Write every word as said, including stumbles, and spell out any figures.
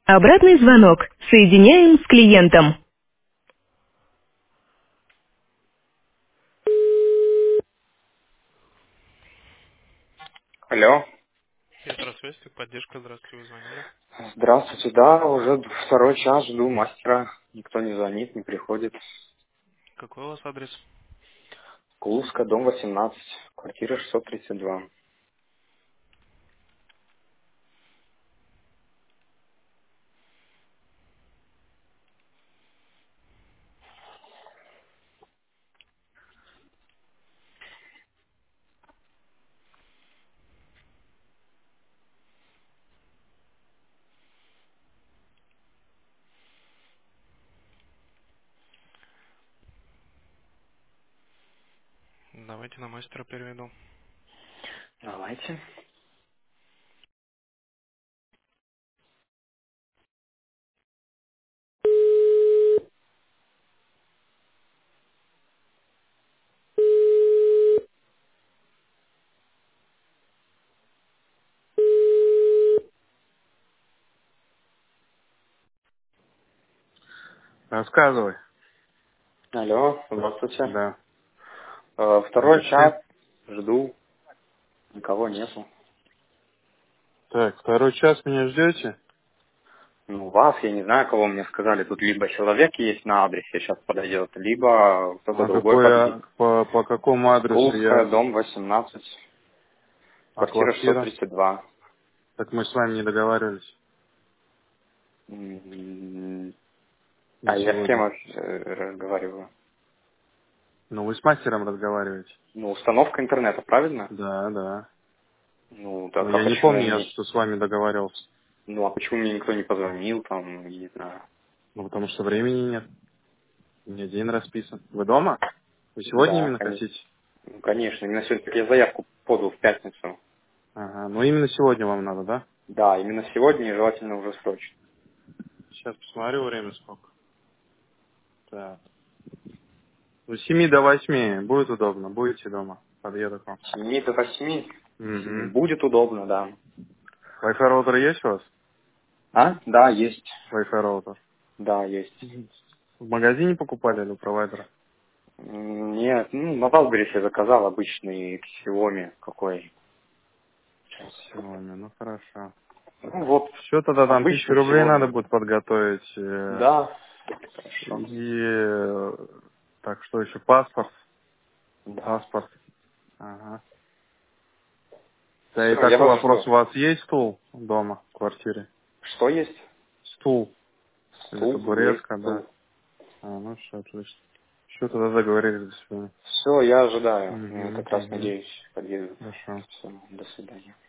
Обратный звонок. Соединяем с клиентом. Алло. И здравствуйте, как поддержка, здравствуйте, вы звонили. Здравствуйте, да, уже второй час жду мастера. Никто не звонит, не приходит. Какой у вас адрес? Кулуская, дом восемнадцать, квартира шестьсот тридцать два. Давайте на мастера переведу. Давайте. Рассказывай. Алло, здравствуйте. Да. Э, Второй Здрасте. час жду, никого нету. Так, второй час меня ждете? Ну, вас, я не знаю, кого мне сказали. Тут либо человек есть на адресе, сейчас подойдет, либо кто-то А другой какой, подъедет. а, по, по какому адресу Кулуская, я... дом восемнадцать, А квартира шестьсот квартира? тридцать два. Так мы с вами не договаривались М, на А я с кем сегодня. вообще э, разговариваю? Ну, вы с мастером разговариваете? Ну, установка интернета, правильно? Да, да. Ну, Но так а я не почему помню, я мне... что с вами договаривался. Ну, а почему мне никто не позвонил, там, не знаю. Ну, потому что времени нет. У меня день расписан. Вы дома? Вы сегодня Да, именно конечно. хотите? Ну, конечно, именно сегодня, так я заявку подал в пятницу. Ага. Ну, именно сегодня вам надо, да? Да, именно сегодня и желательно уже срочно. Сейчас посмотрю время сколько. Так. Ну, с семи до восьми будет удобно, будете дома, подъеду к вам. С семи до восьми Угу. будет удобно, да. Wi-Fi роутер есть у вас? А? Да, есть. Wi-Fi роутер. Да, есть. Мгм. В магазине покупали или у провайдера? М, Нет, ну, на Валбересе я заказал обычный Xiaomi какой. Сейчас. Сегодня, ну хорошо. Ну, вот, Все, тогда там тысячу обычный рублей надо Xiaomi. будет подготовить. э, Да, хорошо. И э, так, что еще? Паспорт. Да. Паспорт. Ага. Да и Все, я такой вас вопрос. жду. У вас есть стул дома, в квартире? Что есть? Стул. Или Стул, есть табуретка, да. стул. А, ну все, отлично. Все, тогда договорились. До свидания. Все, я ожидаю. Я Угу, как раз угу. надеюсь, подъедут. Хорошо. Все, до свидания.